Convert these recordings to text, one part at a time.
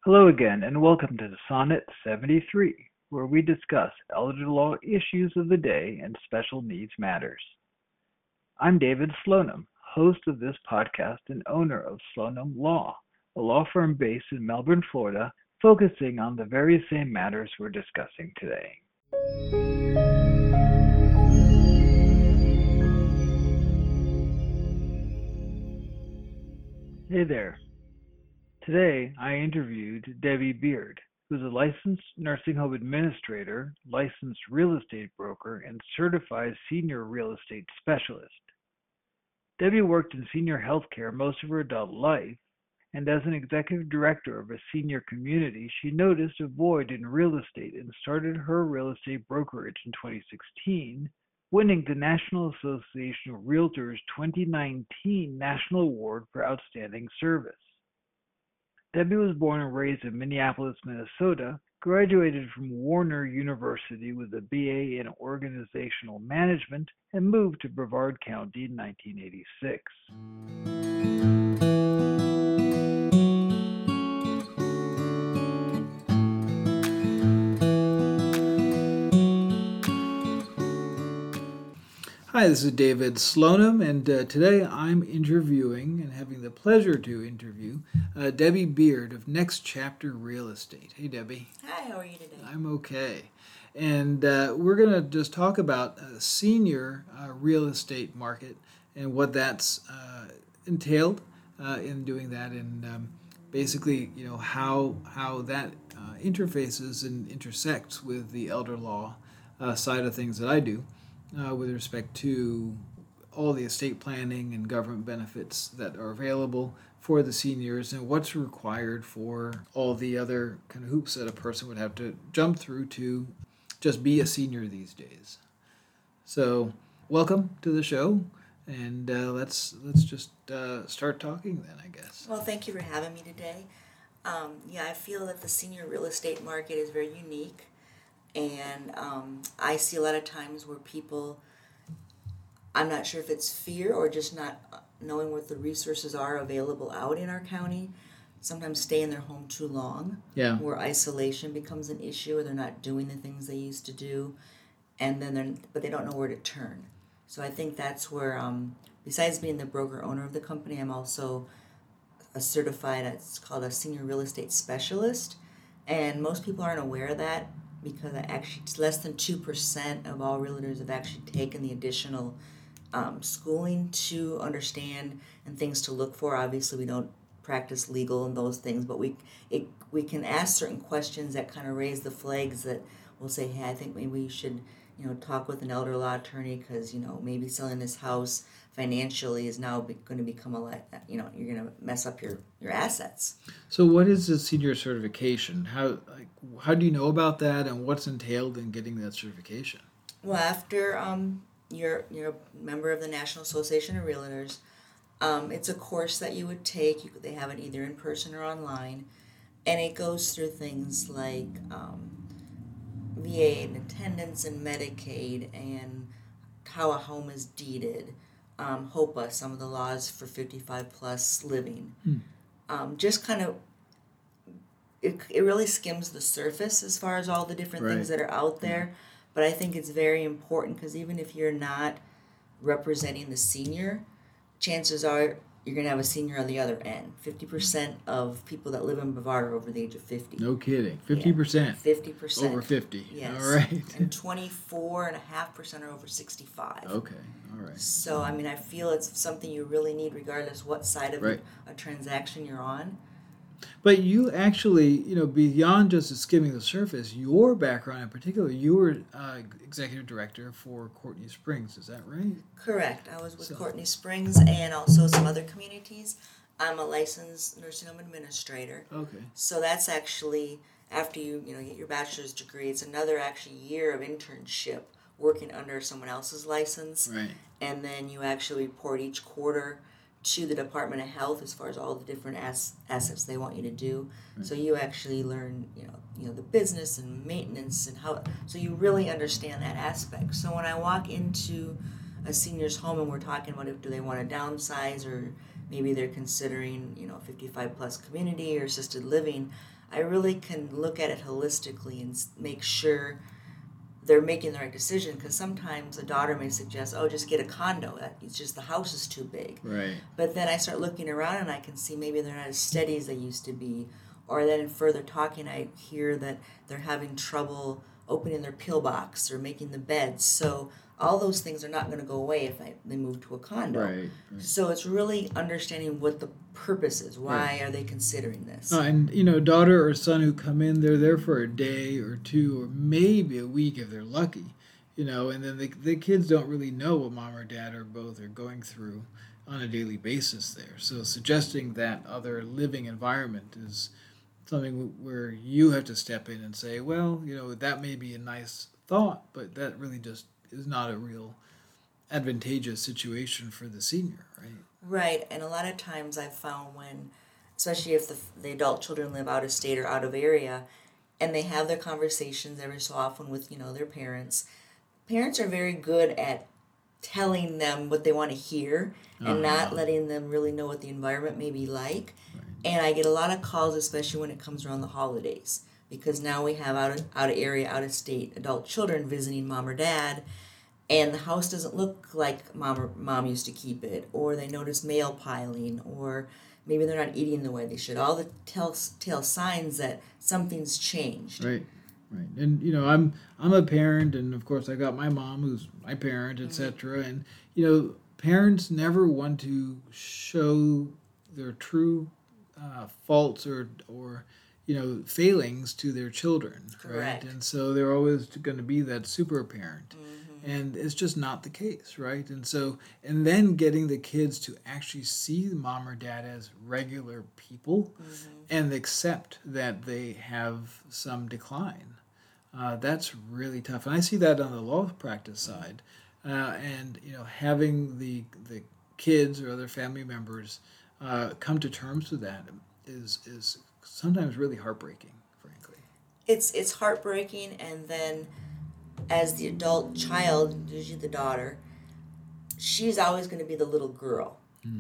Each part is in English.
Hello again, and welcome to Sonnet 73, where we discuss elder law issues of the day and special needs matters. I'm David Slonim, host of this podcast and owner of Slonim Law, a law firm based in Melbourne, Florida, focusing on the very same matters we're discussing today. Hey there. Today, I interviewed Debbie Beard, who's a licensed nursing home administrator, licensed real estate broker, and certified senior real estate specialist. Debbie worked in senior healthcare most of her adult life, and as an executive director of a senior community, she noticed a void in real estate and started her real estate brokerage in 2016, winning the National Association of Realtors 2019 National Award for Outstanding Service. Debbie was born and raised in Minneapolis, Minnesota, graduated from Warner University with a BA in Organizational Management, and moved to Brevard County in 1986. Hi, this is David Slonim, and today I'm interviewing and having the pleasure to interview Debbie Beard of Next Chapter Real Estate. Hey, Debbie. Hi, how are you today? I'm okay. And we're going to just talk about senior real estate market and what that's entailed in doing that, and basically, how that interfaces and intersects with the elder law side of things that I do. With respect to all the estate planning and government benefits that are available for the seniors and what's required for all the other kind of hoops that a person would have to jump through to just be a senior these days. So welcome to the show, and let's just start talking then, I guess. Well, thank you for having me today. I feel that the senior real estate market is very unique. And I see a lot of times where people, I'm not sure if it's fear or just not knowing what the resources are available out in our county, sometimes stay in their home too long, where isolation becomes an issue, or they're not doing the things they used to do, and then but they don't know where to turn. So I think that's where, besides being the broker owner of the company, I'm also a certified, it's called a senior real estate specialist, and most people aren't aware of that, because actually it's less than 2% of all realtors have actually taken the additional schooling to understand and things to look for. Obviously, we don't practice legal and those things, but we can ask certain questions that kind of raise the flags that will say, hey, I think maybe you should talk with an elder law attorney, because maybe selling this house financially is now going to become you're going to mess up your assets. So what is the senior certification? How do you know about that, and what's entailed in getting that certification? Well, after you're a member of the National Association of Realtors, it's a course that you would take. They have it either in person or online, and it goes through things like VA and attendance and Medicaid and how a home is deeded, HOPA, some of the laws for 55 plus living. Just kind of, it really skims the surface as far as all the different things that are out there. But I think it's very important, because even if you're not representing the senior, chances are you're going to have a senior on the other end. 50% of people that live in Brevard are over the age of 50. No kidding. 50%? 50%. Over 50. Yes. All right. And 24.5% are over 65. Okay. All right. So, I feel it's something you really need regardless what side of a transaction you're on. But you actually, beyond just skimming the surface, your background in particular, you were executive director for Courtney Springs. Is that right? Correct. I was with Courtney Springs and also some other communities. I'm a licensed nursing home administrator. Okay. So that's actually, after you get your bachelor's degree, it's another actually year of internship working under someone else's license. Right. And then you actually report each quarter to the Department of Health as far as all the different assets they want you to do. Right. So you actually learn, the business and maintenance and how. So you really understand that aspect. So when I walk into a senior's home and we're talking about do they want to downsize, or maybe they're considering 55 plus community or assisted living, I really can look at it holistically and make sure they're making the right decision, because sometimes a daughter may suggest, oh, just get a condo. It's just the house is too big. Right. But then I start looking around and I can see maybe they're not as steady as they used to be. Or then in further talking, I hear that they're having trouble opening their pillbox or making the beds. So all those things are not going to go away if they move to a condo. Right. So it's really understanding what the purpose is. Why Right. are they considering this? And daughter or son who come in, they're there for a day or two or maybe a week if they're lucky, and then the kids don't really know what mom or dad or both are going through on a daily basis there. So suggesting that other living environment is something where you have to step in and say, well, that may be a nice thought, but that really just is not a real advantageous situation for the senior, right? Right, and a lot of times I've found when, especially if the adult children live out of state or out of area, and they have their conversations every so often with, their parents, parents are very good at telling them what they want to hear and not letting them really know what the environment may be like. Right. And I get a lot of calls, especially when it comes around the holidays, because now we have out of area, out of state adult children visiting mom or dad, and the house doesn't look like mom used to keep it, or they notice mail piling, or maybe they're not eating the way they should. All the telltale signs that something's changed. Right. And I'm a parent, and of course I got my mom who's my parent, etc. And parents never want to show their true faults or failings to their children. Correct. Right? And so they're always going to be that super parent. And it's just not the case, right? And then getting the kids to actually see mom or dad as regular people and accept that they have some decline. That's really tough. And I see that on the law practice side. And having the kids or other family members come to terms with that is sometimes really heartbreaking, frankly. It's heartbreaking, and then as the adult child, usually the daughter, she's always going to be the little girl.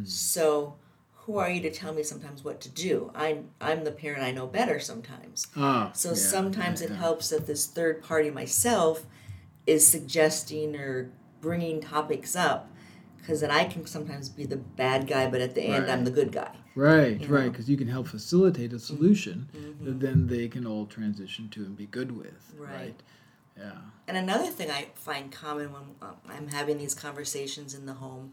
So who are you to tell me sometimes what to do? I'm the parent, I know better sometimes. So sometimes it helps that this third party, myself, is suggesting or bringing topics up, because then I can sometimes be the bad guy, but at the end I'm the good guy. Right, because you can help facilitate a solution that then they can all transition to and be good with. Right. Yeah. And another thing I find common when I'm having these conversations in the home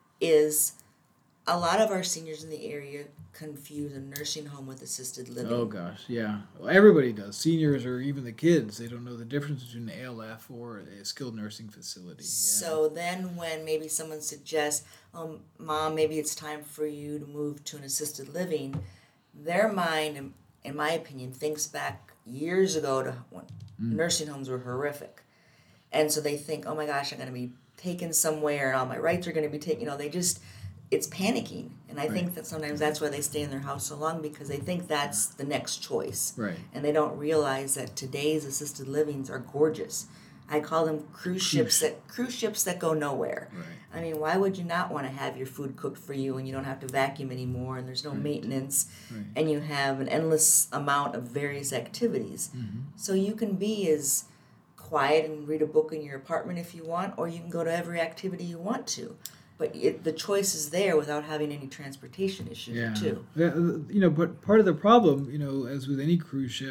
is a lot of our seniors in the area confuse a nursing home with assisted living. Oh gosh, yeah. Well, everybody does. Seniors or even the kids, they don't know the difference between an ALF or a skilled nursing facility. Yeah. So then when maybe someone suggests, Mom, maybe it's time for you to move to an assisted living, their mind, in my opinion, thinks back years ago to when nursing homes were horrific. And so they think, oh my gosh, I'm going to be taken somewhere and all my rights are going to be taken. It's panicking. And I think that sometimes that's why they stay in their house so long, because they think that's the next choice. Right. And they don't realize that today's assisted livings are gorgeous. I call them cruise ships that go nowhere. Right. I mean, why would you not want to have your food cooked for you and you don't have to vacuum anymore and there's no maintenance and you have an endless amount of various activities. So you can be as quiet and read a book in your apartment if you want, or you can go to every activity you want to. But the choice is there without having any transportation issues too. Yeah, but part of the problem, as with any cruise ship,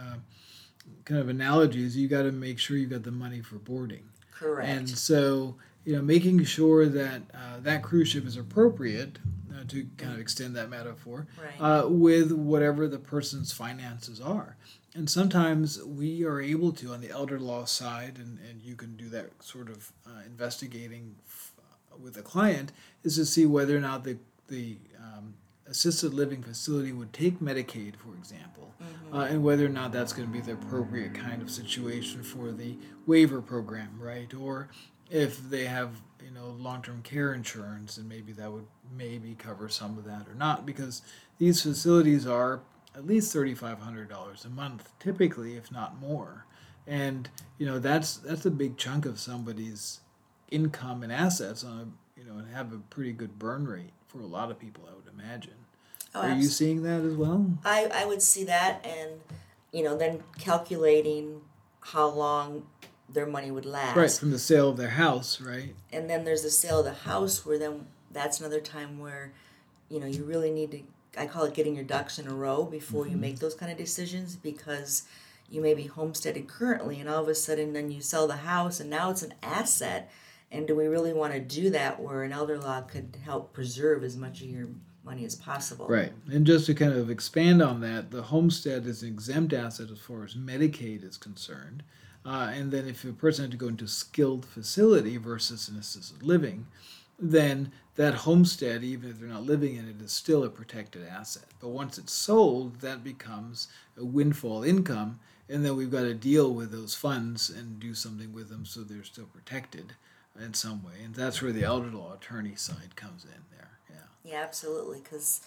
kind of analogy is you got to make sure you got the money for boarding. Correct. And so, making sure that that cruise ship is appropriate, to kind of extend that metaphor, with whatever the person's finances are. And sometimes we are able to, on the elder law side, and you can do that sort of investigating with a client, is to see whether or not the assisted living facility would take Medicaid, for example, and whether or not that's going to be the appropriate kind of situation for the waiver program, right? Or if they have long-term care insurance, and maybe that would cover some of that or not, because these facilities are at least $3,500 a month, typically, if not more, and that's a big chunk of somebody's income and assets and have a pretty good burn rate for a lot of people, I would imagine. Oh, Are you seeing that as well? I would see that, and then calculating how long their money would last. Right, from the sale of their house, right? And then there's the sale of the house, where then that's another time where you really need to, I call it getting your ducks in a row before you make those kind of decisions, because you may be homesteaded currently and all of a sudden then you sell the house and now it's an asset. And do we really want to do that, where an elder law could help preserve as much of your money as possible? Right. And just to kind of expand on that, the homestead is an exempt asset as far as Medicaid is concerned. And then if a person had to go into a skilled facility versus an assisted living, then that homestead, even if they're not living in it, is still a protected asset. But once it's sold, that becomes a windfall income, and then we've got to deal with those funds and do something with them so they're still protected in some way. And that's where the elder law attorney side comes in there. Yeah. Yeah, absolutely, because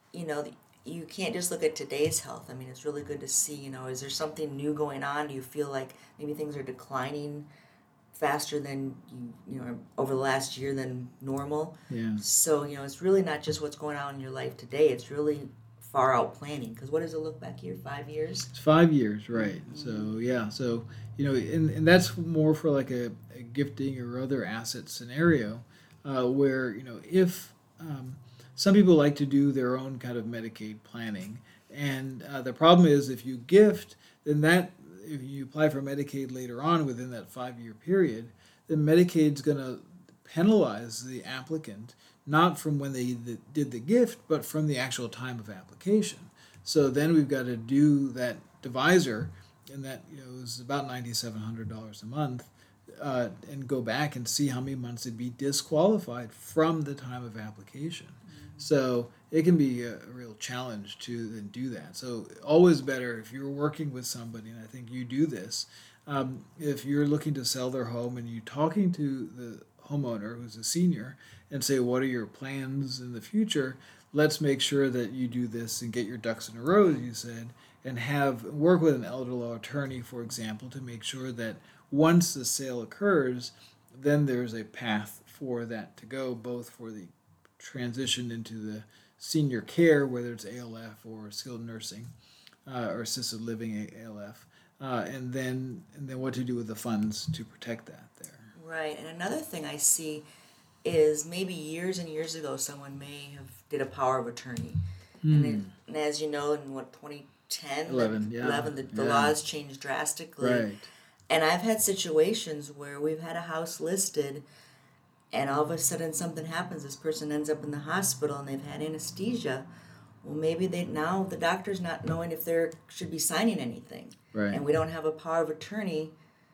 you can't just look at today's health. I mean, it's really good to see, is there something new going on? Do you feel like maybe things are declining faster than over the last year than normal? Yeah. So it's really not just what's going on in your life today. It's really far out planning, because what does it look back here? 5 years? It's 5 years, right? Mm-hmm. So and that's more for like a gifting or other asset scenario, where if some people like to do their own kind of Medicaid planning, and the problem is if you gift, then that if you apply for Medicaid later on within that 5-year period, then Medicaid's going to penalize the applicant not from when they did the gift, but from the actual time of application. So then we've got to do that divisor, and that is about $9,700 a month, and go back and see how many months it'd be disqualified from the time of application. So it can be a real challenge to then do that. So always better if you're working with somebody, and I think you do this, if you're looking to sell their home and you're talking to the homeowner who's a senior and say, what are your plans in the future? Let's make sure that you do this and get your ducks in a row, as you said, and work with an elder law attorney, for example, to make sure that once the sale occurs, then there's a path for that to go, both for the transition into the senior care, whether it's ALF or skilled nursing or assisted living ALF, and then what to do with the funds to protect that there. Right. And another thing I see is maybe years and years ago someone may have did a power of attorney. And as you know, in 2010, 11, the laws changed drastically. Right. And I've had situations where we've had a house listed and all of a sudden something happens. This person ends up in the hospital and they've had anesthesia. Well, maybe now the doctor's not knowing if they should be signing anything. Right. And we don't have a power of attorney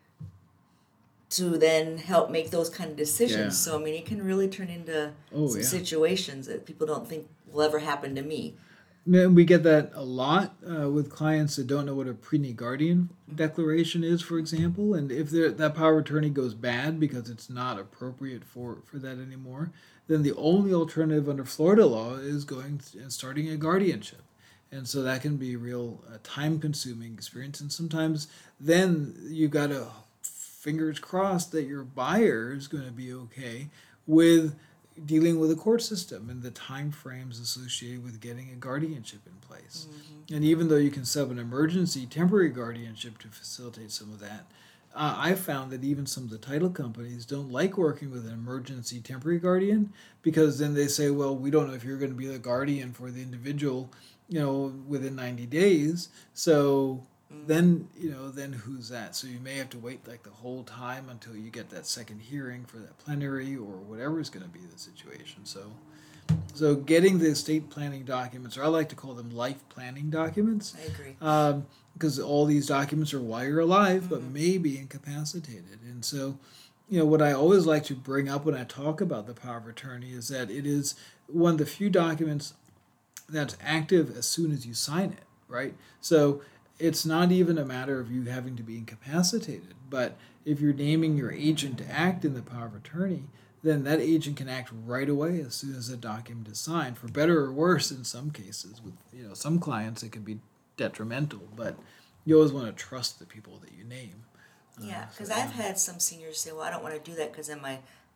to then help make those kind of decisions. Yeah. So, I mean, it can really turn into situations that people don't think will ever happen to me. We get that a lot with clients that don't know what a pregnant guardian declaration is, for example. And if that power of attorney goes bad because it's not appropriate for that anymore, then the only alternative under Florida law is going and starting a guardianship. And so that can be a real time-consuming experience. And sometimes then you've got to fingers crossed that your buyer is going to be okay with dealing with the court system and the time frames associated with getting a guardianship in place. Mm-hmm. And even though you can set up an emergency temporary guardianship to facilitate some of that, I found that even some of the title companies don't like working with an emergency temporary guardian, because then they say, well, we don't know if you're going to be the guardian for the individual, within 90 days. So then who's that? So you may have to wait like the whole time until you get that second hearing for that plenary or whatever is going to be the situation. So getting the estate planning documents, or I like to call them life planning documents. I agree. Because all these documents are while you're alive, but may be incapacitated. And so, what I always like to bring up when I talk about the power of attorney is that it is one of the few documents that's active as soon as you sign it, right? So it's not even a matter of you having to be incapacitated, but if you're naming your agent to act in the power of attorney, then that agent can act right away as soon as the document is signed, for better or worse in some cases. With some clients it can be detrimental, but you always want to trust the people that you name. Yeah, because I've had some seniors say, well, I don't want to do that because then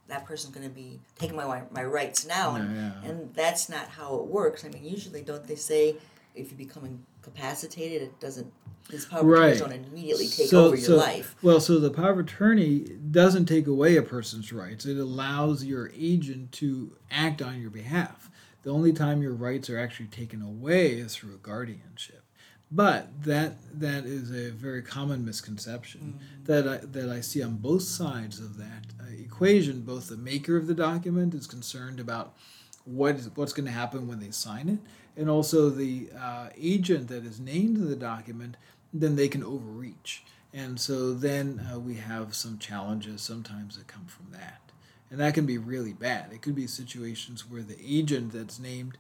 that person's going to be taking my rights now. And that's not how it works. I mean, usually don't they say if you become incapacitated, it doesn't, these power of attorneys don't immediately take over your life. Well, so the power of attorney doesn't take away a person's rights. It allows your agent to act on your behalf. The only time your rights are actually taken away is through a guardianship. But that is a very common misconception that I see on both sides of that equation. Both the maker of the document is concerned about what's going to happen when they sign it, and also the agent that is named in the document, then they can overreach. And so then we have some challenges sometimes that come from that. And that can be really bad. It could be situations where the agent that's named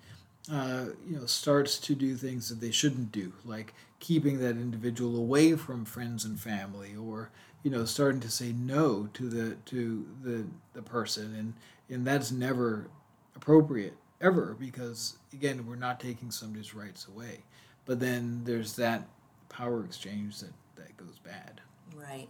starts to do things that they shouldn't do, like keeping that individual away from friends and family, or starting to say no to the person, and that's never appropriate ever, because again, we're not taking somebody's rights away. But then there's that power exchange that goes bad. Right.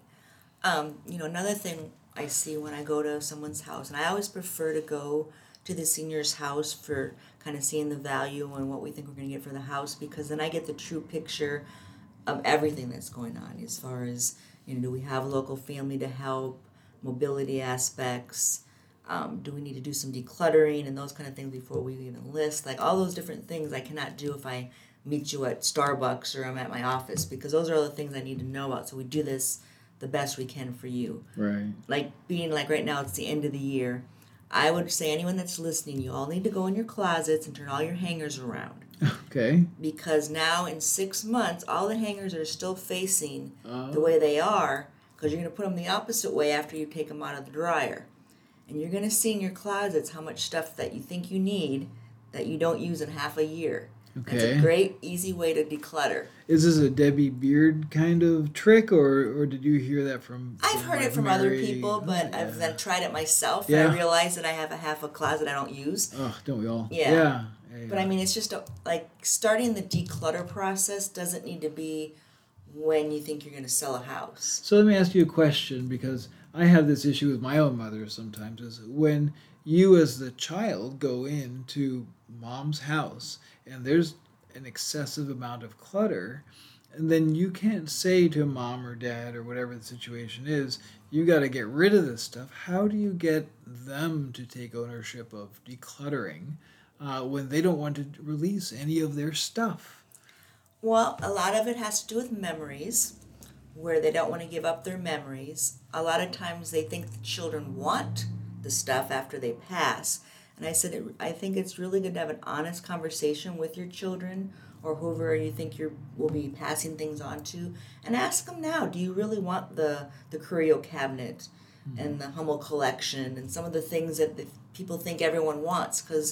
Another thing I see when I go to someone's house, and I always prefer to go to the senior's house for kind of seeing the value and what we think we're going to get for the house, because then I get the true picture of everything that's going on as far as, do we have a local family to help, mobility aspects, do we need to do some decluttering and those kind of things before we even list, like all those different things I cannot do if I meet you at Starbucks or I'm at my office, because those are all the things I need to know about, so we do this the best we can for you. Right. Like being like right now, it's the end of the year. I would say anyone that's listening, you all need to go in your closets and turn all your hangers around. Okay. Because now in 6 months, all the hangers are still facing the way they are, because you're going to put them the opposite way after you take them out of the dryer. And you're going to see in your closets how much stuff that you think you need that you don't use in half a year. Okay. That's a great, easy way to declutter. Is this a Debbie Beard kind of trick, or did you hear that from I've heard it from other people, but I've then tried it myself, and I realized that I have a half a closet I don't use. Oh, don't we all? Yeah. But I mean, it's just like starting the declutter process doesn't need to be when you think you're going to sell a house. So let me ask you a question, because I have this issue with my own mother sometimes, is when you as the child go into mom's house and there's an excessive amount of clutter, and then you can't say to mom or dad or whatever the situation is, you got to get rid of this stuff. How do you get them to take ownership of decluttering when they don't want to release any of their stuff? Well, a lot of it has to do with memories, where they don't want to give up their memories. A lot of times they think the children want the stuff after they pass. And I said, I think it's really good to have an honest conversation with your children or whoever you think will be passing things on to, and ask them now, do you really want the curio cabinet and the Hummel collection and some of the things that the people think everyone wants? Because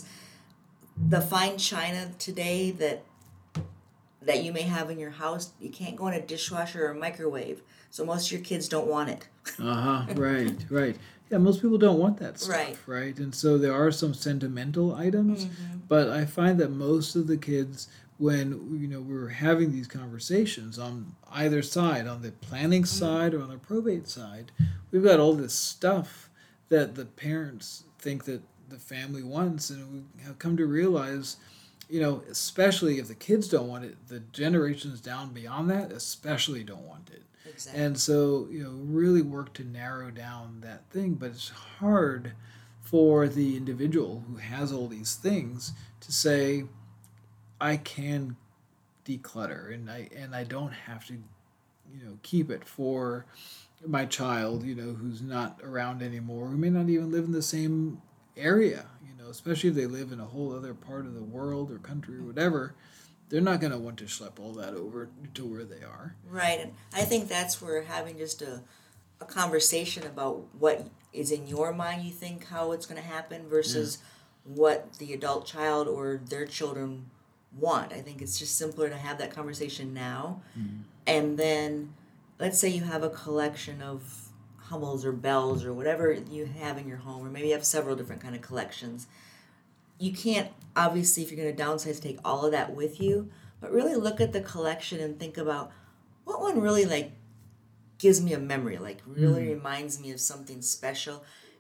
the fine china today that you may have in your house, you can't go in a dishwasher or a microwave. So most of your kids don't want it. Right. Yeah, most people don't want that stuff, right? And so there are some sentimental items, but I find that most of the kids, when we're having these conversations on either side, on the planning side or on the probate side, we've got all this stuff that the parents think that the family wants, and we have come to realize, especially if the kids don't want it, the generations down beyond that especially don't want it. Exactly. And so, really work to narrow down that thing, but it's hard for the individual who has all these things to say, I can declutter, and I don't have to, keep it for my child, who's not around anymore, who may not even live in the same area, especially if they live in a whole other part of the world or country or whatever. They're not going to want to schlep all that over to where they are. Right, and I think that's where having just a conversation about what is in your mind, you think how it's going to happen, versus what the adult child or their children want. I think it's just simpler to have that conversation now. And then, let's say you have a collection of Hummels or Bells or whatever you have in your home, or maybe you have several different kind of collections. You can't, obviously, if you're going to downsize, take all of that with you, but really look at the collection and think about what one really gives me a memory, really reminds me of something special,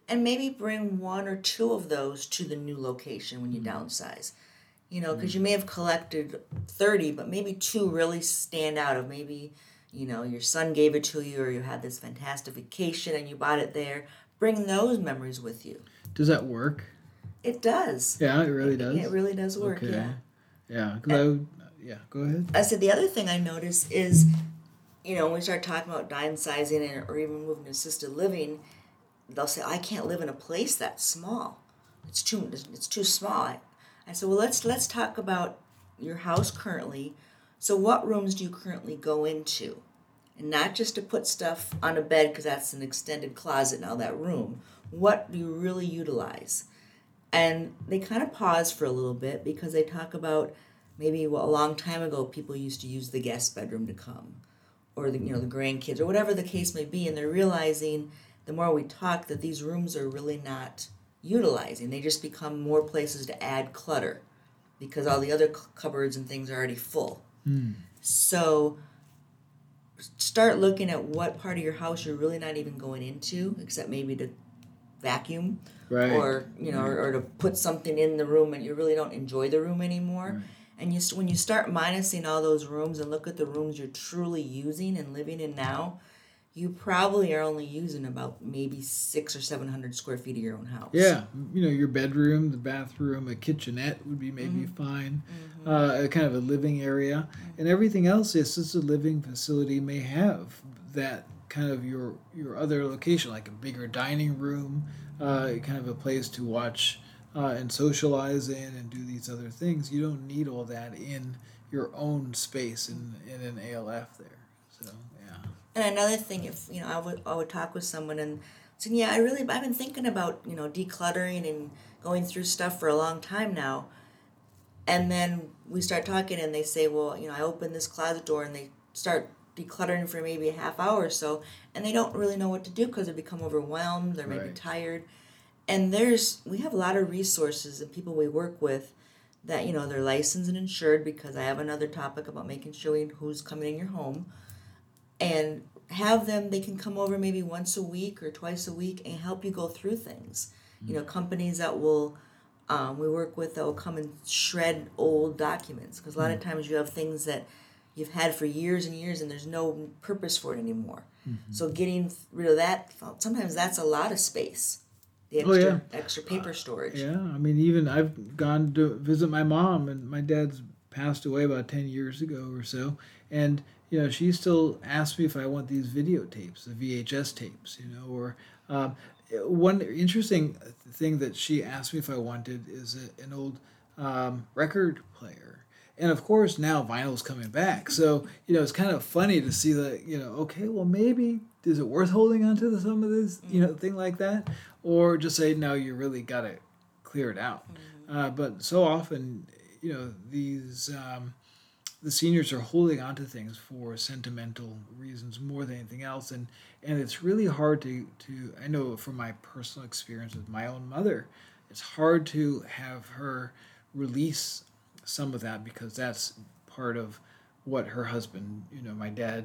And maybe bring one or two of those to the new location when you downsize. Because you may have collected 30, but maybe two really stand out of maybe, your son gave it to you or you had this fantastic vacation and you bought it there. Bring those memories with you. Does that work? It does. Yeah, it really does. It really does work, okay. yeah. Yeah, go ahead. I said the other thing I noticed is, when we start talking about downsizing or even moving to assisted living, they'll say, I can't live in a place that's small. It's too small. I said, well, let's talk about your house currently. So what rooms do you currently go into? And not just to put stuff on a bed because that's an extended closet now, that room. What do you really utilize? And they kind of pause for a little bit because they talk about maybe a long time ago people used to use the guest bedroom to come, or the grandkids, or whatever the case may be, and they're realizing the more we talk that these rooms are really not utilizing. They just become more places to add clutter because all the other cupboards and things are already full. So start looking at what part of your house you're really not even going into, except maybe to vacuum, right, or or to put something in the room and you really don't enjoy the room anymore. Right. And when you start minusing all those rooms and look at the rooms you're truly using and living in now, you probably are only using about maybe 600 or 700 square feet of your own house. Yeah, your bedroom, the bathroom, a kitchenette would be maybe fine, a kind of a living area, and everything else the assisted living facility may have that kind of your other location, like a bigger dining room, kind of a place to watch and socialize in and do these other things. You don't need all that in your own space in an ALF there. So yeah. And another thing, if I would talk with someone and say, I've been thinking about decluttering and going through stuff for a long time now, and then we start talking and they say, well, I open this closet door and they start decluttering for maybe a half hour or so, and they don't really know what to do because they become overwhelmed, they're maybe tired. And we have a lot of resources and people we work with that they're licensed and insured, because I have another topic about making sure who's coming in your home, and they can come over maybe once a week or twice a week and help you go through things. Companies that will we work with that will come and shred old documents, because a lot of times you have things that you've had for years and years and there's no purpose for it anymore. So getting rid of that, sometimes that's a lot of space. The extra paper storage. Yeah, I mean, even I've gone to visit my mom, and my dad's passed away about 10 years ago or so, and she still asks me if I want these videotapes, the VHS tapes, or one interesting thing that she asked me if I wanted is an old record player. And of course now vinyl's coming back, so it's kind of funny to see that okay, well, maybe is it worth holding on to some of this thing like that, or just say no, you really got to clear it out. But so often these the seniors are holding on to things for sentimental reasons more than anything else, and it's really hard to I know from my personal experience with my own mother, it's hard to have her release some of that, because that's part of what her husband, my dad,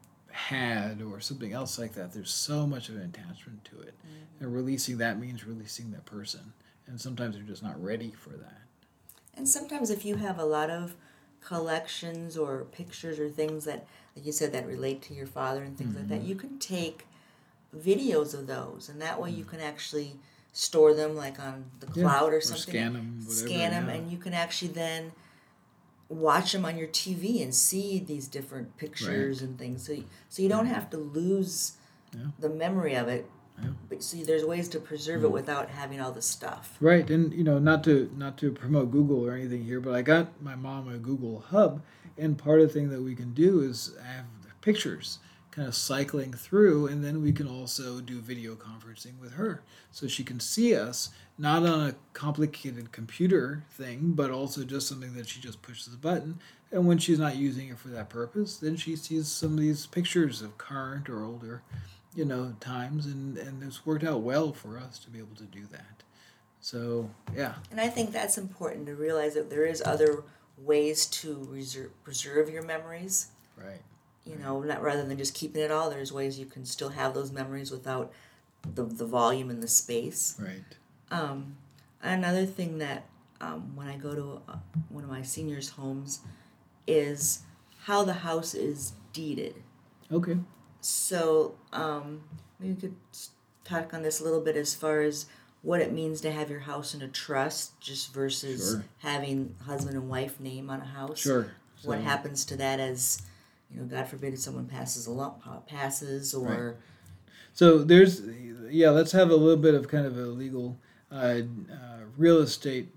had, or something else like that. There's so much of an attachment to it, and releasing that means releasing that person, and sometimes they're just not ready for that. And sometimes if you have a lot of collections or pictures or things that, like you said, that relate to your father and things like that, you can take videos of those, and that way you can actually store them like on the cloud or something. Scan them, whatever. Scan them, and you can actually then watch them on your TV and see these different pictures and things. So you don't have to lose the memory of it. Yeah. But see, there's ways to preserve it without having all the stuff. Right, and not to promote Google or anything here, but I got my mom a Google Hub, and part of the thing that we can do is have pictures kind of cycling through, and then we can also do video conferencing with her, so she can see us not on a complicated computer thing, but also just something that she just pushes the button, and when she's not using it for that purpose, then she sees some of these pictures of current or older times, and it's worked out well for us to be able to do that. So yeah, and I think that's important to realize that there is other ways to preserve your memories, right? Not rather than just keeping it all. There's ways you can still have those memories without the volume and the space. Right. Another thing that when I go to one of my seniors' homes is how the house is deeded. Okay. So maybe you could talk on this a little bit as far as what it means to have your house in a trust just versus Sure. having husband and wife name on a house. Sure. What happens to that as, God forbid if someone passes or... Right. So let's have a little bit of kind of a legal real estate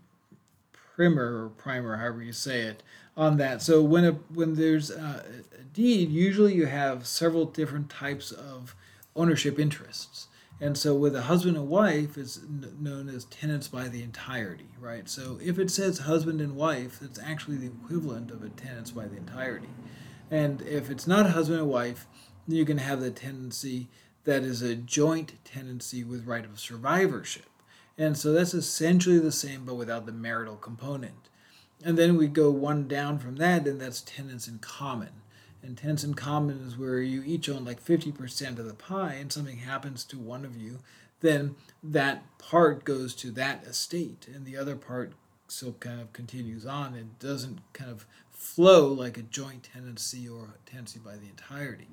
primer, however you say it, on that. So when there's a deed, usually you have several different types of ownership interests. And so with a husband and wife, it's known as tenants by the entirety, right? So if it says husband and wife, it's actually the equivalent of a tenants by the entirety. And if it's not husband and wife, you can have the tenancy that is a joint tenancy with right of survivorship. And so that's essentially the same, but without the marital component. And then we go one down from that, and that's tenants in common. And tenants in common is where you each own like 50% of the pie, and something happens to one of you, then that part goes to that estate, and the other part still kind of continues on. It doesn't kind of flow like a joint tenancy or a tenancy by the entirety.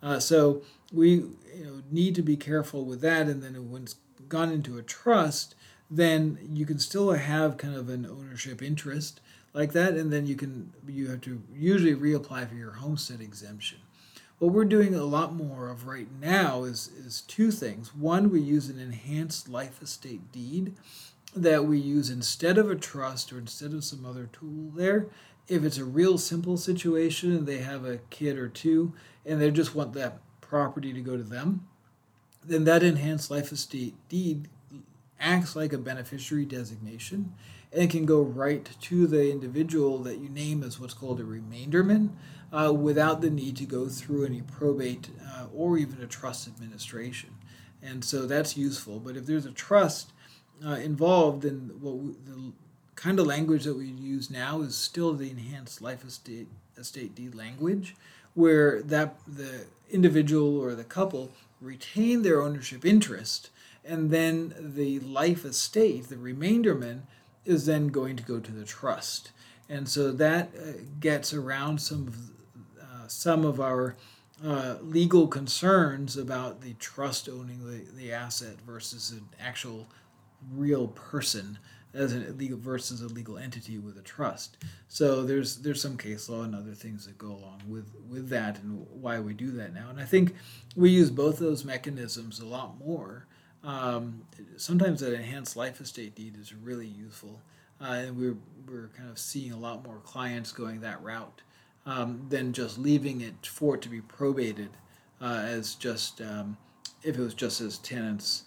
So we need to be careful with that, and then when it's gone into a trust, then you can still have kind of an ownership interest like that, and then you have to usually reapply for your homestead exemption. What we're doing a lot more of right now is two things. One, we use an enhanced life estate deed that we use instead of a trust or instead of some other tool there. If it's a real simple situation and they have a kid or two and they just want that property to go to them, then that enhanced life estate deed acts like a beneficiary designation and can go right to the individual that you name as what's called a remainderman without the need to go through any probate or even a trust administration. And so that's useful. But if there's a trust involved, then the kind of language that we use now is still the enhanced life estate deed language, where the individual or the couple retain their ownership interest, and then the life estate, the remainderman, is then going to go to the trust. And so that gets around some of our legal concerns about the trust owning the asset versus an actual real person as versus a legal entity with a trust. So there's some case law and other things that go along with that and why we do that now. And I think we use both those mechanisms a lot more. Sometimes that enhanced life estate deed is really useful, and we're kind of seeing a lot more clients going that route than just leaving it for it to be probated as just if it was just as tenants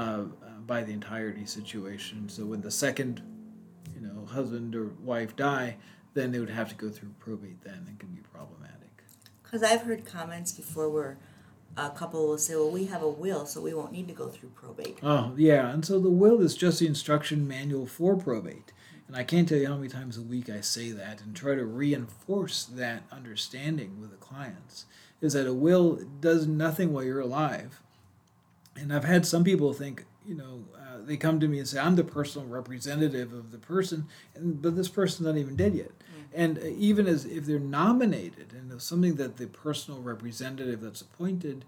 by the entirety situation. So when the second husband or wife die, then they would have to go through probate. Then it can be problematic. Because I've heard comments before where a couple will say, well, we have a will, so we won't need to go through probate. Oh, yeah. And so the will is just the instruction manual for probate. And I can't tell you how many times a week I say that and try to reinforce that understanding with the clients, is that a will does nothing while you're alive. And I've had some people think, they come to me and say, I'm the personal representative of the person, but this person's not even dead yet. And even as if they're nominated, and if something that the personal representative that's appointed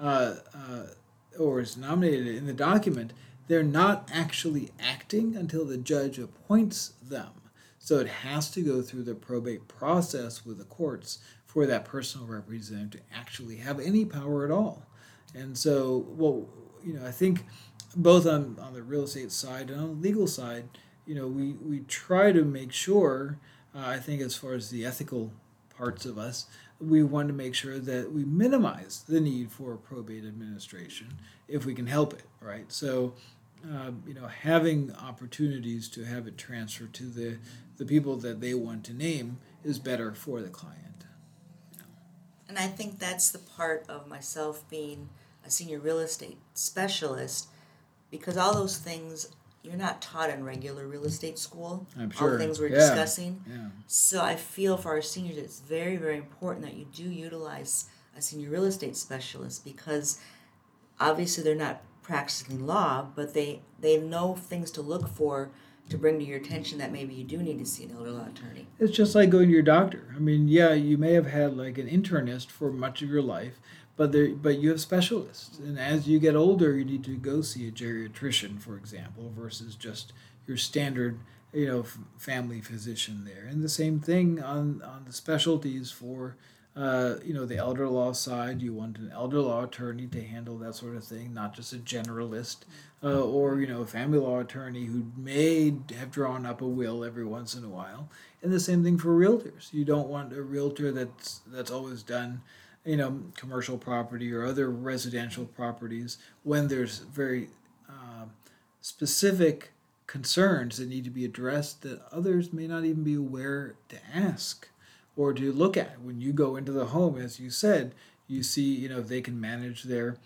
or is nominated in the document, they're not actually acting until the judge appoints them. So it has to go through the probate process with the courts for that personal representative to actually have any power at all. And so, I think both on the real estate side and on the legal side, we try to make sure, I think as far as the ethical parts of us, we want to make sure that we minimize the need for probate administration if we can help it, right? So, having opportunities to have it transferred to the people that they want to name is better for the client. And I think that's the part of myself being a senior real estate specialist, because all those things you're not taught in regular real estate school. I'm sure. All the things we're discussing. Yeah. So I feel for our seniors it's very, very important that you do utilize a senior real estate specialist, because obviously they're not practicing law, but they know things to look for to bring to your attention that maybe you do need to see an elder law attorney. It's just like going to your doctor. I mean, yeah, you may have had like an internist for much of your life, but you have specialists, and as you get older, you need to go see a geriatrician, for example, versus just your standard, family physician there. And the same thing on the specialties for the elder law side. You want an elder law attorney to handle that sort of thing, not just a generalist, or a family law attorney who may have drawn up a will every once in a while. And the same thing for realtors. You don't want a realtor that's always done, commercial property or other residential properties when there's very specific concerns that need to be addressed that others may not even be aware to ask or to look at. When you go into the home, as you said, you see, if they can manage their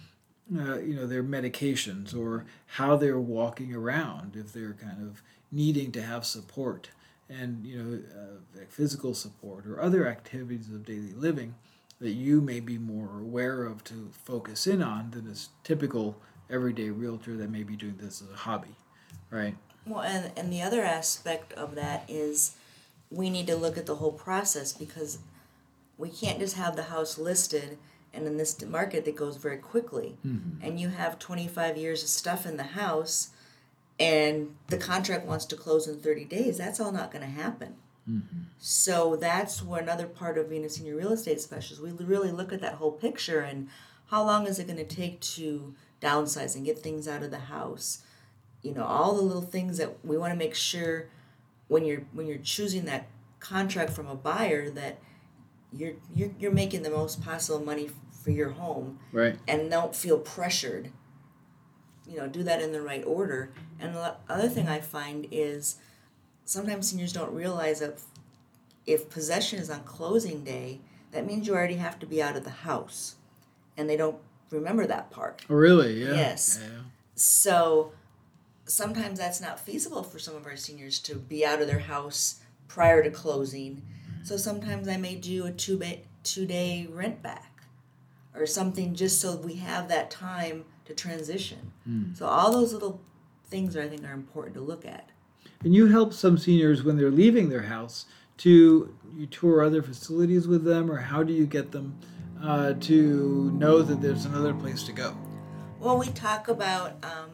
medications or how they're walking around, if they're kind of needing to have support and, like physical support or other activities of daily living that you may be more aware of to focus in on than a typical everyday realtor that may be doing this as a hobby, right? Well, and the other aspect of that is we need to look at the whole process, because we can't just have the house listed and in this market that goes very quickly. Mm-hmm. And you have 25 years of stuff in the house and the contract wants to close in 30 days. That's all not going to happen. Mm-hmm. So that's where another part of being a senior real estate specialist, we really look at that whole picture and how long is it going to take to downsize and get things out of the house. All the little things that we want to make sure when you're choosing that contract from a buyer that you're making the most possible money for your home, right? And don't feel pressured. Do that in the right order. And the other thing I find is sometimes seniors don't realize that if possession is on closing day, that means you already have to be out of the house, and they don't remember that part. Oh, really? Yeah. Yes. Yeah. So sometimes that's not feasible for some of our seniors to be out of their house prior to closing. So sometimes I may do a 2-day rent back or something just so we have that time to transition. So all those little things I think are important to look at. And you help some seniors when they're leaving their house you tour other facilities with them, or how do you get them to know that there's another place to go? Well, we talk about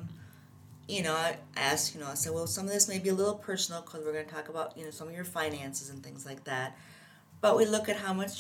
I asked, I said, well, some of this may be a little personal because we're going to talk about, some of your finances and things like that. But we look at how much,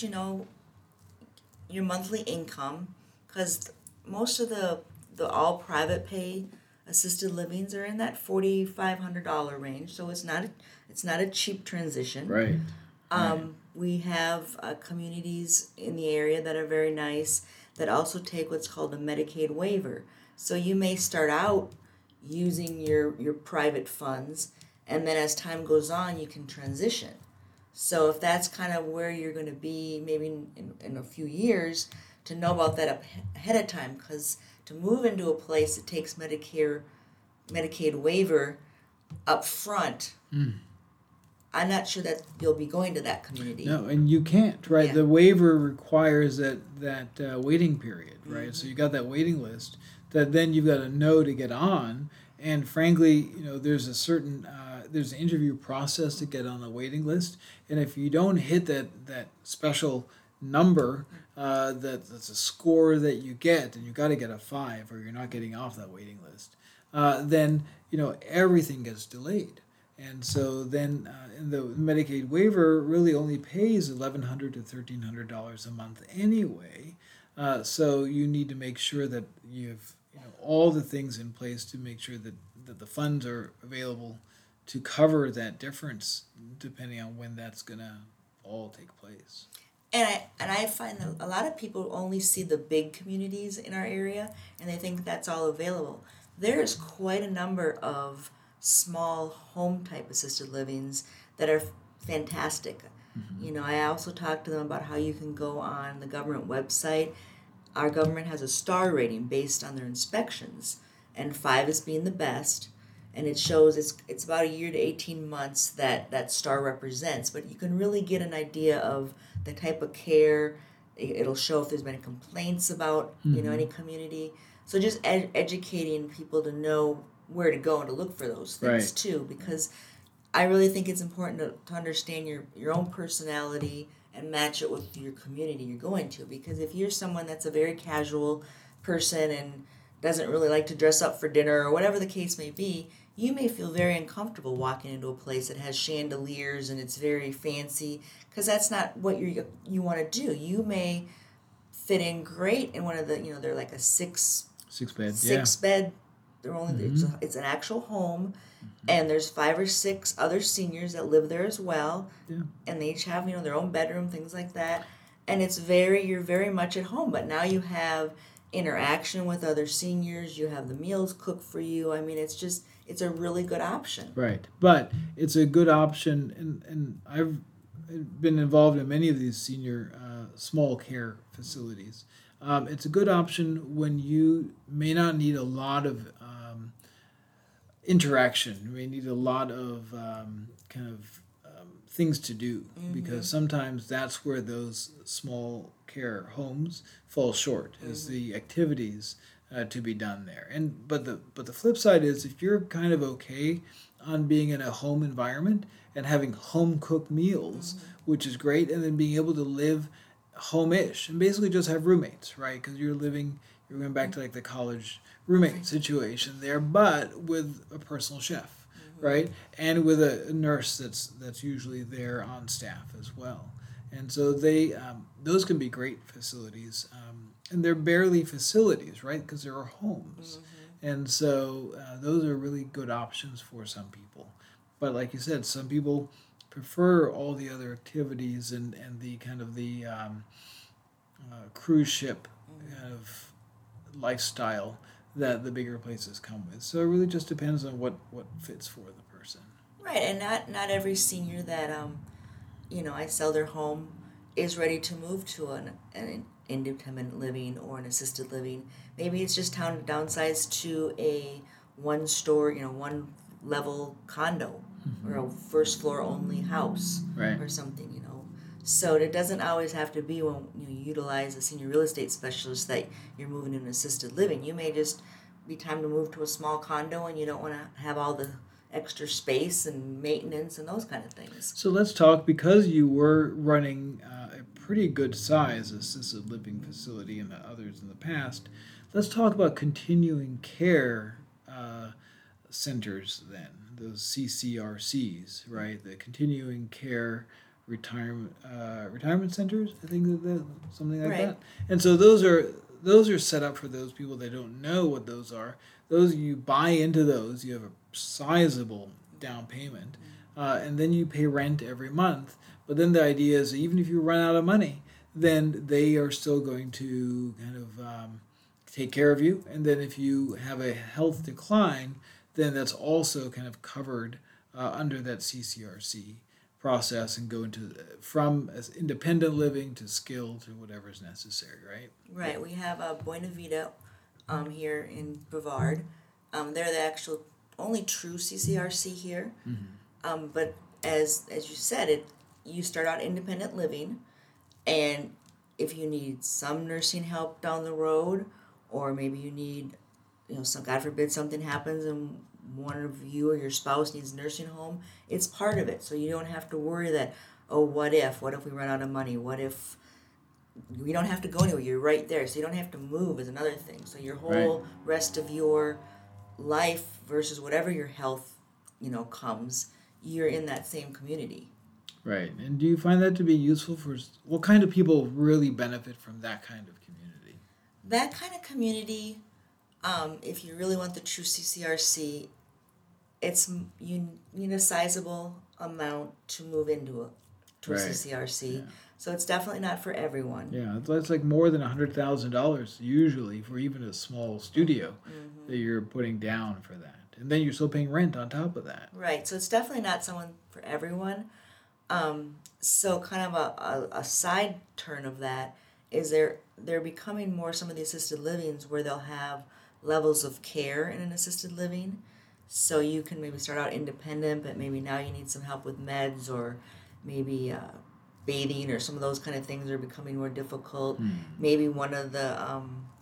your monthly income, because most of the all private pay assisted livings are in that $4,500 range. So it's not a cheap transition. Right. We have communities in the area that are very nice that also take what's called a Medicaid waiver. So you may start out using your private funds, and then as time goes on you can transition. So if that's kind of where you're going to be maybe in a few years, to know about that ahead of time, because to move into a place that takes Medicaid waiver up front, I'm not sure that you'll be going to that community. No, and you can't, right? Yeah. The waiver requires that waiting period, right? Mm-hmm. So you got that waiting list that then you've got to know to get on. And frankly, there's a certain there's an interview process to get on the waiting list. And if you don't hit that special number, that's a score that you get, and you got to get a 5 or you're not getting off that waiting list, then everything gets delayed. And so then the Medicaid waiver really only pays $1,100 to $1,300 a month anyway. So you need to make sure that you have all the things in place to make sure that the funds are available to cover that difference, depending on when that's going to all take place. And I find that a lot of people only see the big communities in our area, and they think that's all available. There is quite a number of small home-type assisted livings that are fantastic. Mm-hmm. I also talked to them about how you can go on the government website. Our government has a star rating based on their inspections, and 5 is being the best. And it shows it's about a year to 18 months that star represents. But you can really get an idea of the type of care. It'll show if there's been complaints about any community. So just educating people to know where to go and to look for those things too, because I really think it's important to understand your own personality and match it with your community you're going to. Because if you're someone that's a very casual person and doesn't really like to dress up for dinner or whatever the case may be, you may feel very uncomfortable walking into a place that has chandeliers and it's very fancy, because that's not what you want to do. You may fit in great in one of the, they're like a six bed. They're only it's an actual home, and there's 5 or 6 other seniors that live there as well, and they each have their own bedroom, things like that, and you're very much at home. But now you have interaction with other seniors. You have the meals cooked for you. I mean, it's a really good option. Right, but it's a good option, and I've been involved in many of these senior small care facilities. It's a good option when you may not need a lot of interaction. You may need a lot of things to do, because sometimes that's where those small care homes fall short, is the activities to be done there. But the flip side is, if you're kind of okay on being in a home environment and having home cooked meals, which is great, and then being able to live home-ish and basically just have roommates, right? Because you're going back to like the college roommate situation there, but with a personal chef, right? And with a nurse that's usually there on staff as well. And so those can be great facilities, and they're barely facilities, right? Because there are homes. And so those are really good options for some people. But like you said, some people prefer all the other activities and the kind of the cruise ship kind of lifestyle that the bigger places come with. So it really just depends on what fits for the person. Right, and not every senior that I sell their home is ready to move to an independent living or an assisted living. Maybe it's just time to downsize to a one level condo or a first floor only house or something, So it doesn't always have to be when you utilize a senior real estate specialist that you're moving to an assisted living. You may just be time to move to a small condo, and you don't want to have all the extra space and maintenance and those kind of things. So let's talk, because you were running a pretty good size assisted living facility and others in the past, let's talk about continuing care centers then, those CCRCs, right? The continuing care retirement centers, I think that something like that. And so those are set up for those people that don't know what those are. Those, you buy into those, you have a sizable down payment, and then you pay rent every month. But then the idea is, even if you run out of money, then they are still going to kind of take care of you. And then if you have a health decline, then that's also kind of covered under that CCRC process, and go into from as independent living to skilled to whatever is necessary, right? Right. We have Buena Vida here in Brevard. They're the actual only true CCRC here. But as you said, you start out independent living, and if you need some nursing help down the road, or maybe you need, some, God forbid, something happens and one of you or your spouse needs a nursing home, it's part of it. So you don't have to worry that, what if we run out of money? What if we don't have to go anywhere? You're right there. So you don't have to move is another thing. So your whole rest of your life versus whatever your health, comes, you're in that same community. Right. And do you find that to be useful for, what kind of people really benefit from that kind of community? That kind of community, if you really want the true CCRC, you need a sizable amount to move into a CCRC. Yeah. So it's definitely not for everyone. Yeah, that's like more than $100,000 usually for even a small studio that you're putting down for that. And then you're still paying rent on top of that. Right, so it's definitely not someone for everyone. So kind of a side turn of that is they're becoming more some of the assisted livings where they'll have levels of care in an assisted living. So you can maybe start out independent, but maybe now you need some help with meds, or maybe bathing, or some of those kind of things are becoming more difficult. Maybe one of the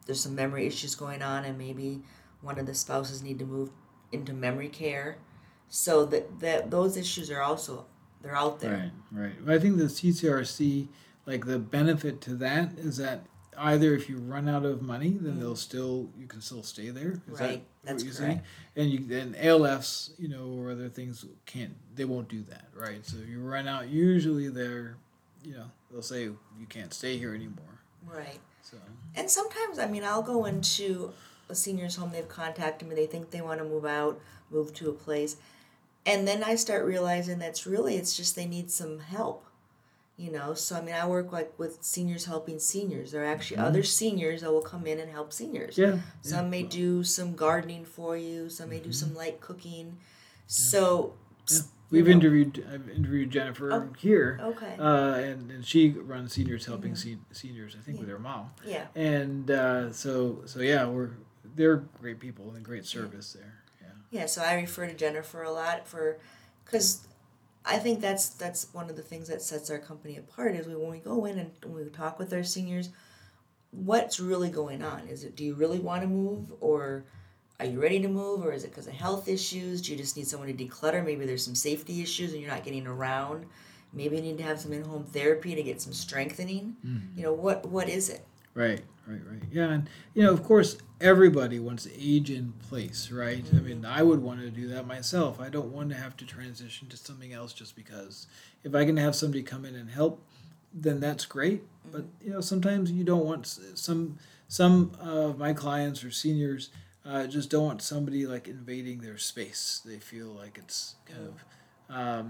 there's some memory issues going on, and maybe one of the spouses need to move into memory care. So that those issues are also, they're out there. Right. I think the CCRC, like the benefit to that is that either if you run out of money, then you can still stay there. Is right. That's what you're correct. saying? And ALFs, or other things they won't do that, right? So you run out, usually they'll say you can't stay here anymore. Right. So. And sometimes, I'll go into a senior's home, they've contacted me, they think they want to move to a place. And then I start realizing it's just they need some help, So, I work with seniors helping seniors. There are actually other seniors that will come in and help seniors. Yeah. Some may do some gardening for you. Some may do some light cooking. So... Yeah. I've interviewed Jennifer here. Okay. And she runs Seniors Helping Seniors, I think, with her mom. Yeah. And so yeah, they're great people and great service there. Yeah, so I refer to Jennifer a lot because I think that's one of the things that sets our company apart is when we go in and we talk with our seniors, what's really going on? Do you really want to move, or are you ready to move, or is it because of health issues? Do you just need someone to declutter? Maybe there's some safety issues and you're not getting around. Maybe you need to have some in-home therapy to get some strengthening. What is it? Right. Yeah, and of course, everybody wants to age in place, right? I would want to do that myself. I don't want to have to transition to something else just because. If I can have somebody come in and help, then that's great. But sometimes you don't want some of my clients or seniors just don't want somebody like invading their space. They feel like it's kind of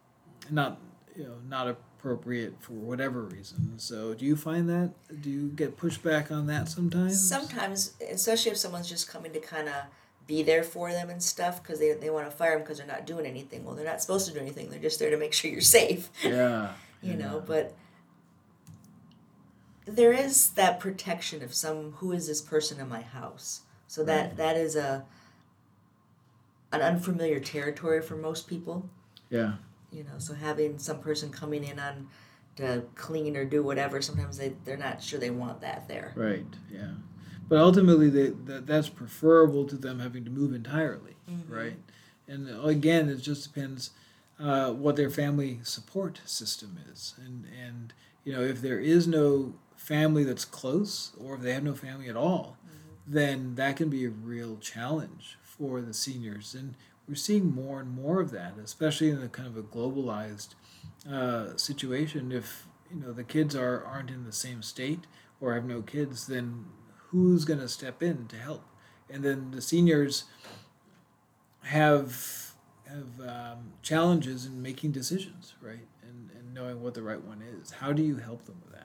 not appropriate for whatever reason. So do you find that? Do you get pushback on that sometimes? Sometimes, especially if someone's just coming to kind of be there for them and stuff because they want to fire them because they're not doing anything. Well, they're not supposed to do anything. They're just there to make sure you're safe. Yeah. But there is that protection of who is this person in my house? So that is an unfamiliar territory for most people. Yeah. So having some person coming in on to clean or do whatever, sometimes they're not sure they want that there. Right, yeah. But ultimately, that's preferable to them having to move entirely, right? And again, it just depends what their family support system is. And if there is no family that's close, or if they have no family at all, then that can be a real challenge for the seniors. And we're seeing more and more of that, especially in a kind of a globalized situation. If the kids aren't in the same state or have no kids, then who's going to step in to help? And then the seniors have challenges in making decisions, right? And knowing what the right one is. How do you help them with that?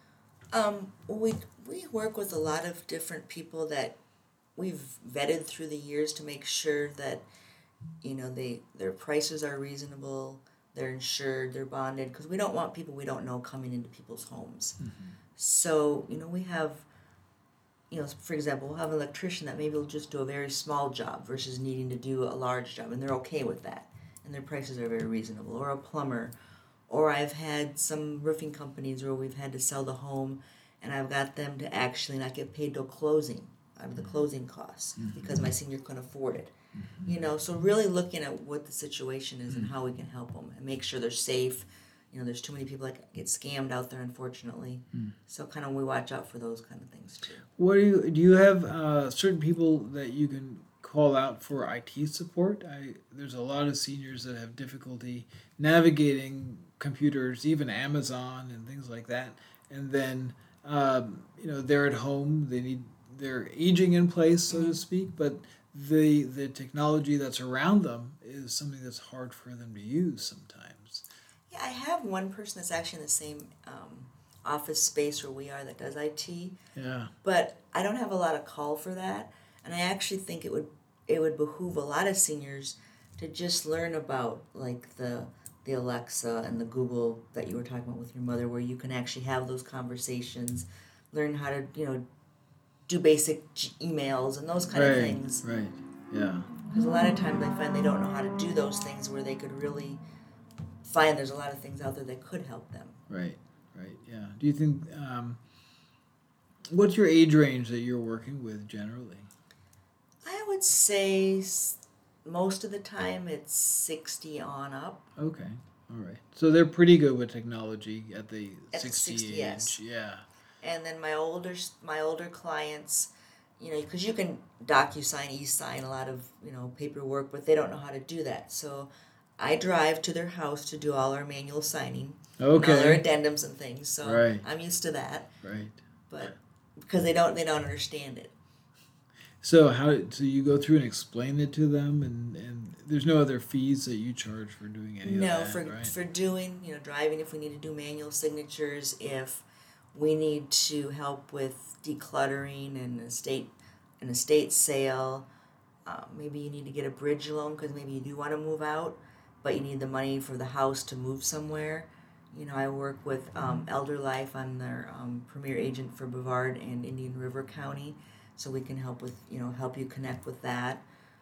We work with a lot of different people that we've vetted through the years to make sure that their prices are reasonable, they're insured, they're bonded, because we don't want people we don't know coming into people's homes. So we have for example, we'll have an electrician that maybe will just do a very small job versus needing to do a large job, and they're okay with that, and their prices are very reasonable. Or a plumber. Or I've had some roofing companies where we've had to sell the home, and I've got them to actually not get paid till closing, out of the closing costs, because my senior couldn't afford it. So really looking at what the situation is and how we can help them and make sure they're safe. There's too many people that get scammed out there, unfortunately. So kind of we watch out for those kind of things too. What do you have certain people that you can call out for IT support? There's a lot of seniors that have difficulty navigating computers, even Amazon and things like that. And then they're at home. They're aging in place, so to speak, but the technology that's around them is something that's hard for them to use sometimes. Yeah, I have one person that's actually in the same office space where we are that does IT. Yeah. But I don't have a lot of call for that, and I actually think it would behoove a lot of seniors to just learn about like the Alexa and the Google that you were talking about with your mother, where you can actually have those conversations, learn how to do basic emails and those kind of things. Right. Yeah. Because a lot of times I find they don't know how to do those things where they could really find there's a lot of things out there that could help them. Right. Yeah. Do you think What's your age range that you're working with generally? I would say most of the time it's 60 on up. Okay. All right. So they're pretty good with technology at the At 60 60, age. yes. Yeah. And then my older clients, because you can DocuSign, e-sign a lot of, paperwork, but they don't know how to do that. So I drive to their house to do all our manual signing. Okay. And all their addendums and things. So right. I'm used to that. Right. But because they don't understand it. So so you go through and explain it to them, and there's no other fees that you charge for doing any of that, for doing, driving, if we need to do manual signatures, if we need to help with decluttering and an estate sale, maybe you need to get a bridge loan because maybe you do want to move out, but you need the money for the house to move somewhere. I work with Elder Life. I'm their premier agent for Brevard and Indian River County. So we can help with, help you connect with that.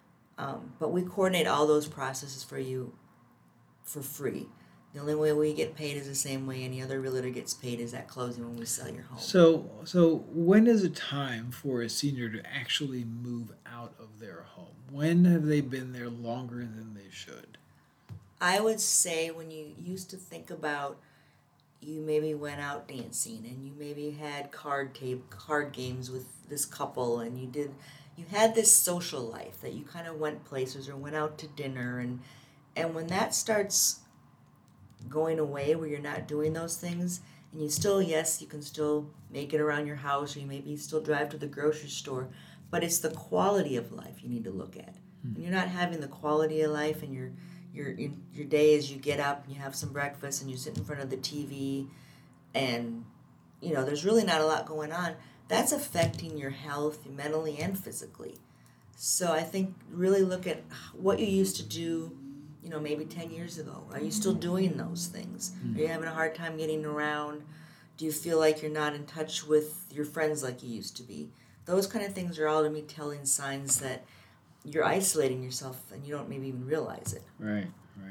But we coordinate all those processes for you for free. The only way we get paid is the same way any other realtor gets paid, is at closing when we sell your home. So when is it time for a senior to actually move out of their home? When have they been there longer than they should? I would say when you used to think about, you maybe went out dancing and you maybe had card games with this couple, and you had this social life that you kind of went places or went out to dinner, and when that starts going away, where you're not doing those things, and you can still make it around your house, or you maybe still drive to the grocery store, but it's the quality of life you need to look at. When you're not having the quality of life, and your day is you get up and you have some breakfast and you sit in front of the TV, and there's really not a lot going on, that's affecting your health mentally and physically. So I think really look at what you used to do, maybe 10 years ago. Are you still doing those things? Are you having a hard time getting around? Do you feel like you're not in touch with your friends like you used to be? Those kind of things are all, to me, telling signs that you're isolating yourself and you don't maybe even realize it. Right.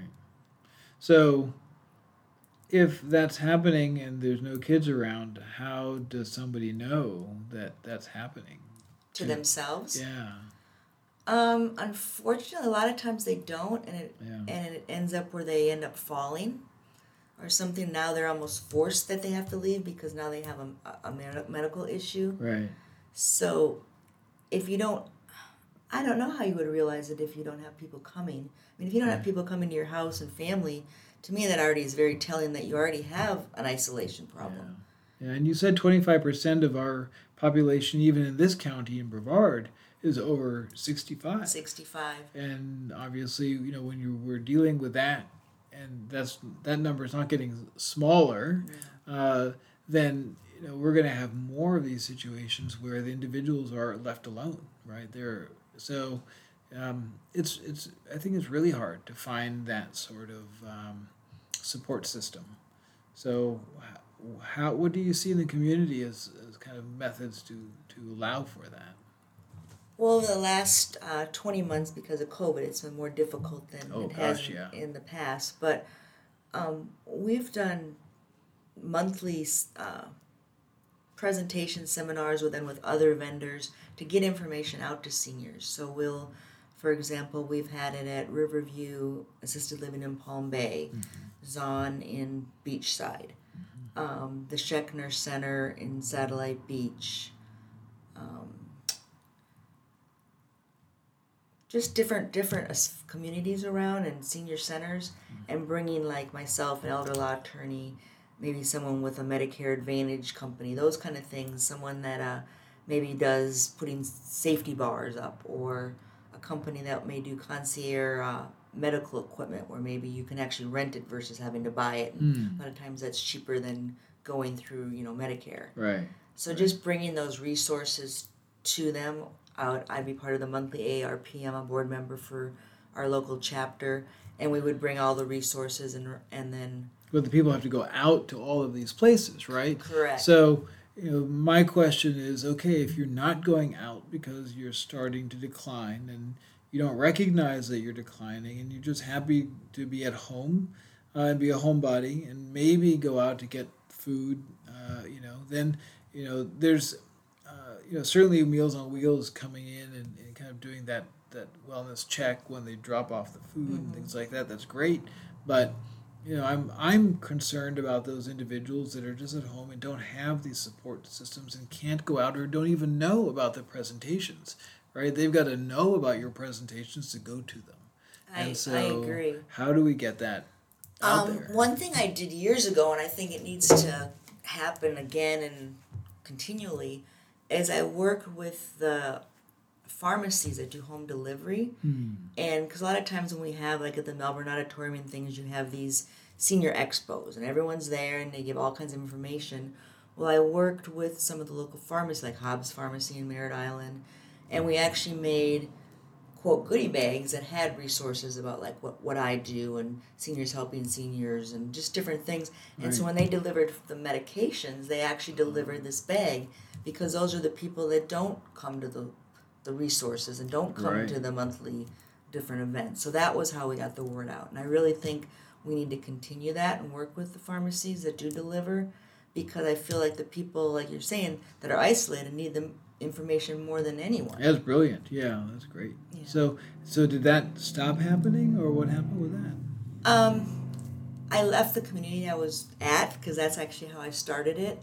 So if that's happening and there's no kids around, how does somebody know that that's happening? To themselves? Yeah. Unfortunately, a lot of times they don't, and it ends up where they end up falling or something. Now they're almost forced that they have to leave because now they have a medical issue. Right. So if you don't, I don't know how you would realize it if you don't have people coming. I mean, if you don't have people coming to your house and family, to me that already is very telling that you already have an isolation problem. Yeah, and you said 25% of our population, even in this county in Brevard, is over 65. 65. And obviously, when we're dealing with that, and that number is not getting smaller, then we're going to have more of these situations where the individuals are left alone, right? It's I think it's really hard to find that sort of support system. So what do you see in the community as kind of methods to allow for that? Well, over the last 20 months, because of COVID, it's been more difficult than it has in the past. But we've done monthly presentation seminars with other vendors to get information out to seniors. So for example, we've had it at Riverview Assisted Living in Palm Bay, Zahn in Beachside, the Schechner Center in Satellite Beach, just different communities around and senior centers, and bringing like myself, an elder law attorney, maybe someone with a Medicare Advantage company, those kind of things, someone that maybe does putting safety bars up, or a company that may do concierge medical equipment where maybe you can actually rent it versus having to buy it. And a lot of times that's cheaper than going through, Medicare. Right. So just bringing those resources to them. I'd be part of the monthly AARP. I'm a board member for our local chapter, and we would bring all the resources and then. But the people have to go out to all of these places, right? Correct. So, my question is, okay, if you're not going out because you're starting to decline and you don't recognize that you're declining and you're just happy to be at home and be a homebody and maybe go out to get food, then, there's certainly Meals on Wheels coming in and kind of doing that wellness check when they drop off the food and things like that. That's great, but I'm concerned about those individuals that are just at home and don't have these support systems and can't go out or don't even know about the presentations. Right? They've got to know about your presentations to go to them. I agree. How do we get that out there? One thing I did years ago, and I think it needs to happen again and continually, is I work with the pharmacies that do home delivery. And because a lot of times when we have, like at the Melbourne Auditorium and things, you have these senior expos and everyone's there and they give all kinds of information. Well, I worked with some of the local pharmacies like Hobbs Pharmacy in Merritt Island, and we actually made quote goodie bags that had resources about like what I do and seniors helping seniors and just different things. And so when they delivered the medications, they actually delivered this bag because those are the people that don't come to the resources and don't come to the monthly different events. So that was how we got the word out. And I really think we need to continue that and work with the pharmacies that do deliver, because I feel like the people, like you're saying, that are isolated need the information more than anyone. That's brilliant. Yeah, that's great. Yeah. So did that stop happening, or what happened with that? I left the community I was at because that's actually how I started it.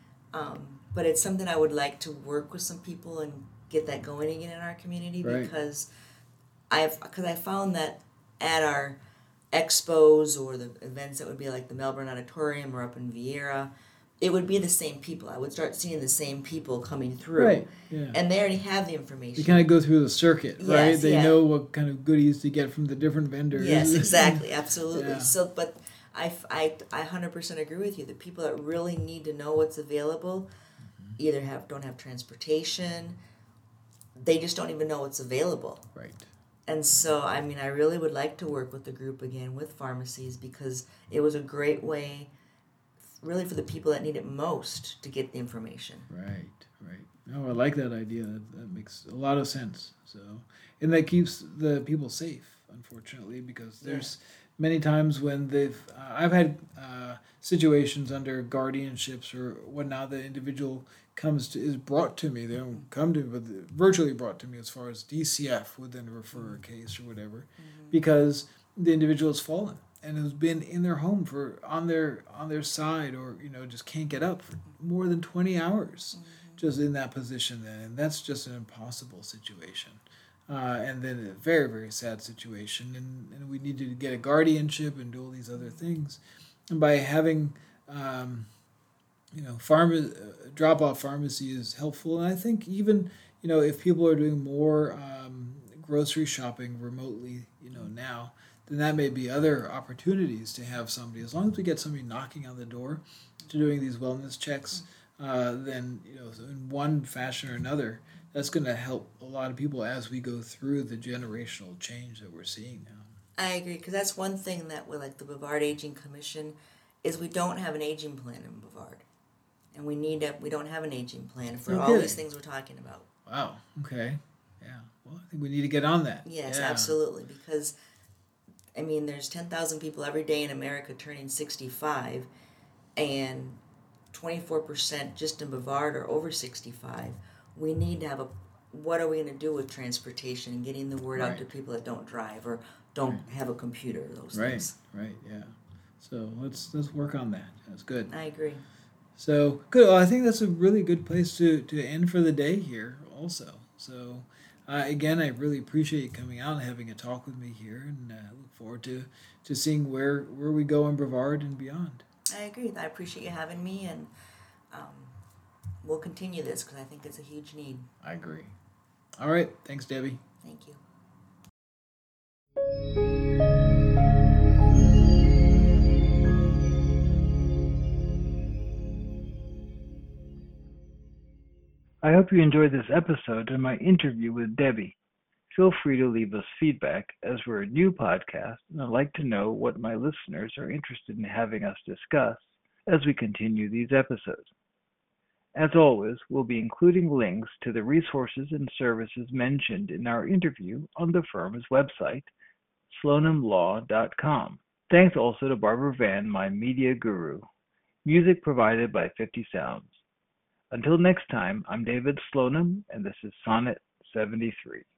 But it's something I would like to work with some people and get that going again in our community, because I found that at our expos or the events that would be like the Melbourne Auditorium or up in Vieira, it would be the same people. I would start seeing the same people coming through. Right, yeah. And they already have the information. You kind of go through the circuit, right? Yes, they know what kind of goodies to get from the different vendors. Yes, exactly, absolutely. Yeah. So, but I 100% agree with you. The people that really need to know what's available either don't have transportation, they just don't even know what's available. Right. And so, I mean, I really would like to work with the group again with pharmacies, because it was a great way really for the people that need it most to get the information. Right. No, I like that idea. That makes a lot of sense. So, and that keeps the people safe, unfortunately, because there's many times when I've had situations under guardianships or whatnot, the individual is brought to me. They don't come to me, but virtually brought to me as far as DCF would then refer a case or whatever, because the individual has fallen and has been in their home on their side, or just can't get up for more than 20 hours, just in that position then, and that's just an impossible situation. And then a very, very sad situation, and we need to get a guardianship and do all these other things. And by having drop-off pharmacy is helpful, and I think even if people are doing more grocery shopping remotely now, then that may be other opportunities to have somebody, as long as we get somebody knocking on the door to doing these wellness checks, then in one fashion or another, that's going to help a lot of people as we go through the generational change that we're seeing now. I agree, because that's one thing that with like the Brevard Aging Commission is we don't have an aging plan in Brevard, and we don't have an aging plan for all these things we're talking about. Wow. Okay. Yeah. Well, I think we need to get on that. Yes, absolutely, because I mean, there's 10,000 people every day in America turning 65, and 24% just in Brevard are over 65. We need to have what are we going to do with transportation and getting the word out to people that don't drive or don't have a computer, those things. Right, yeah. So let's work on that. That's good. I agree. So, good. Well, I think that's a really good place to end for the day here also. So, again, I really appreciate you coming out and having a talk with me here, and I look forward to seeing where we go in Brevard and beyond. I agree. I appreciate you having me, and we'll continue this because I think it's a huge need. I agree. All right. Thanks, Debbie. Thank you. I hope you enjoyed this episode and my interview with Debbie. Feel free to leave us feedback, as we're a new podcast and I'd like to know what my listeners are interested in having us discuss as we continue these episodes. As always, we'll be including links to the resources and services mentioned in our interview on the firm's website, slonemlaw.com. Thanks also to Barbara Vann, my media guru. Music provided by 50 Sounds. Until next time, I'm David Slonim, and this is Sonnet 73.